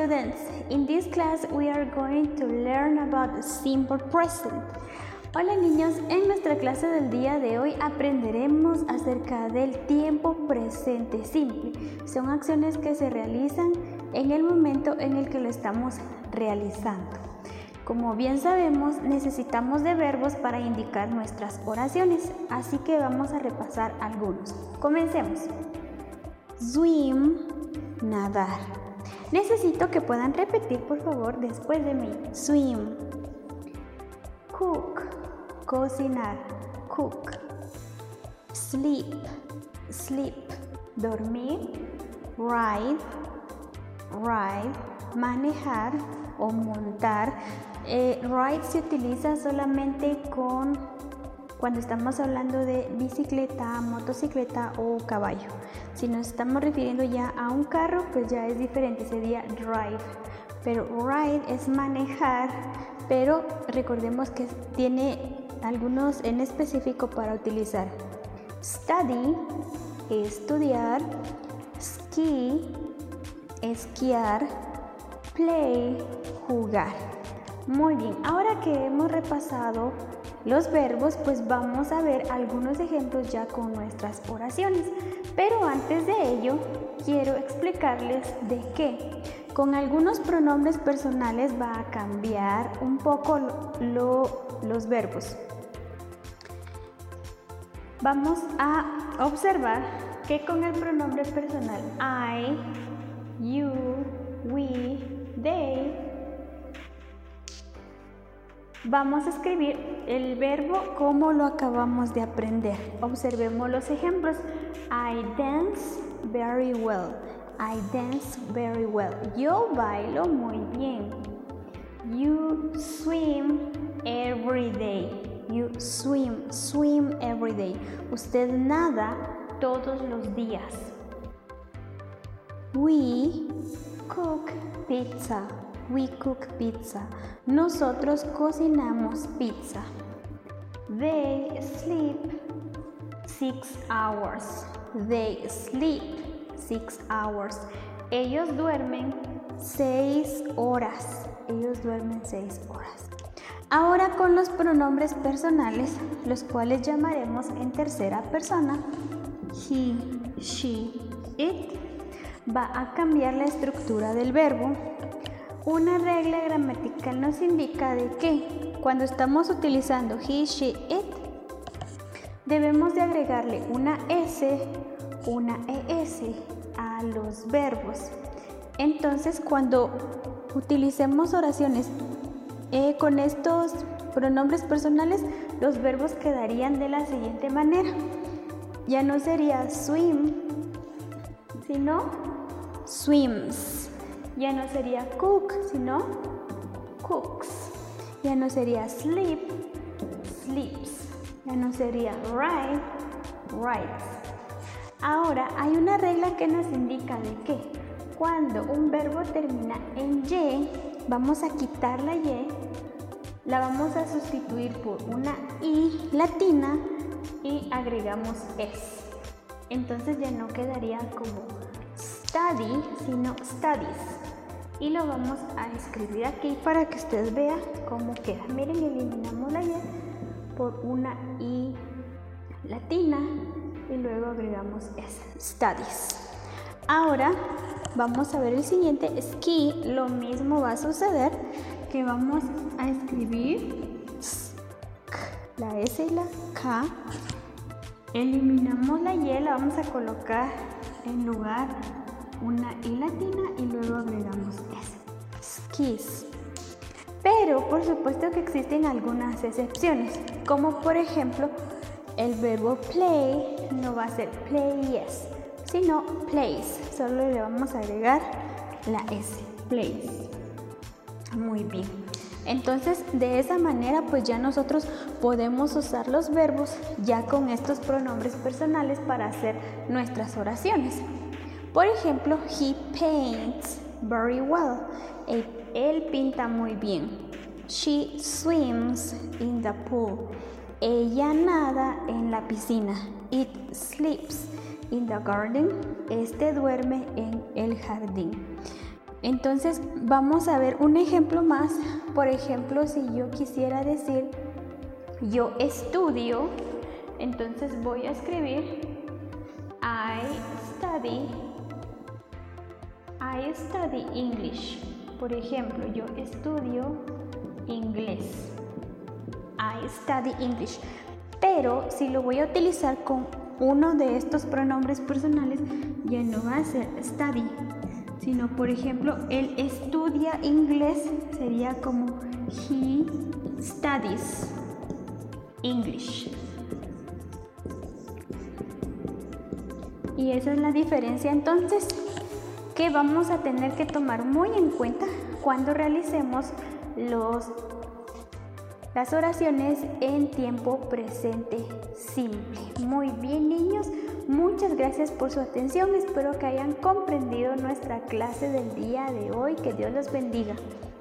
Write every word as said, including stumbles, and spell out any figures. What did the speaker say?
students, in this class we are going to learn about the simple present. Hola niños, en nuestra clase del día de hoy aprenderemos acerca del tiempo presente simple. Son acciones que se realizan en el momento en el que lo estamos realizando. Como bien sabemos, necesitamos de verbos para indicar nuestras oraciones, así que vamos a repasar algunos. Comencemos. Swim, nadar. Necesito que puedan repetir, por favor, después de mí. Swim. Cook, cocinar. Cook. Sleep, sleep. Dormir. Ride, ride. Manejar o montar. Eh, ride se utiliza solamente con cuando estamos hablando de bicicleta, motocicleta o caballo. Si nos estamos refiriendo ya a un carro, pues ya es diferente, sería drive. Pero ride es manejar, pero recordemos que tiene algunos en específico para utilizar. Study, estudiar. Ski, esquiar. Play, jugar. Muy bien, ahora que hemos repasado los verbos, pues vamos a ver algunos ejemplos ya con nuestras oraciones. Pero antes de ello, quiero explicarles de que con algunos pronombres personales va a cambiar un poco lo, lo, los verbos. Vamos a observar que con el pronombre personal I, you, we, they, vamos a escribir el verbo como lo acabamos de aprender. Observemos los ejemplos. I dance very well. I dance very well. Yo bailo muy bien. You swim every day. You swim, swim every day. Usted nada todos los días. We cook pizza. We cook pizza. Nosotros cocinamos pizza. They sleep six hours. They sleep six hours. Ellos duermen seis horas. Ellos duermen seis horas. Ahora con los pronombres personales, los cuales llamaremos en tercera persona. He, she, it. Va a cambiar la estructura del verbo. Una regla gramatical nos indica de que cuando estamos utilizando he, she, it, debemos de agregarle una S, una E S a los verbos. Entonces, cuando utilicemos oraciones eh, con estos pronombres personales, los verbos quedarían de la siguiente manera. Ya no sería swim, sino swims. Ya no sería cook, sino cooks. Ya no sería sleep, sleeps. Ya no sería ride, rides. Ahora, hay una regla que nos indica de que cuando un verbo termina en Y, vamos a quitar la Y, la vamos a sustituir por una I latina y agregamos S. Entonces ya no quedaría como study, sino studies. Y lo vamos a escribir aquí para que usted vea cómo queda. Miren, eliminamos la Y por una I latina y luego agregamos S, studies. Ahora vamos a ver el siguiente, ski. Lo mismo va a suceder, que vamos a escribir la S y la K. Eliminamos la Y, la vamos a colocar en lugar una I latina y luego agregamos S. Skis. Pero por supuesto que existen algunas excepciones, como por ejemplo el verbo play no va a ser plays, sino plays. Solo le vamos a agregar la S, plays. Muy bien. Entonces, de esa manera, pues ya nosotros podemos usar los verbos ya con estos pronombres personales para hacer nuestras oraciones. Por ejemplo, he paints very well. Él, él pinta muy bien. She swims in the pool. Ella nada en la piscina. It sleeps in the garden. Este duerme en el jardín. Entonces vamos a ver un ejemplo más. Por ejemplo, si yo quisiera decir yo estudio, entonces voy a escribir I study, I study English. Por ejemplo, yo estudio inglés. I study English. Pero si lo voy a utilizar con uno de estos pronombres personales, ya no va a ser study, sino por ejemplo, él estudia inglés, sería como he studies English. Y esa es la diferencia entonces que vamos a tener que tomar muy en cuenta cuando realicemos los, las oraciones en tiempo presente simple. Muy bien, niños, muchas gracias por su atención. Espero que hayan comprendido nuestra clase del día de hoy. Que Dios los bendiga.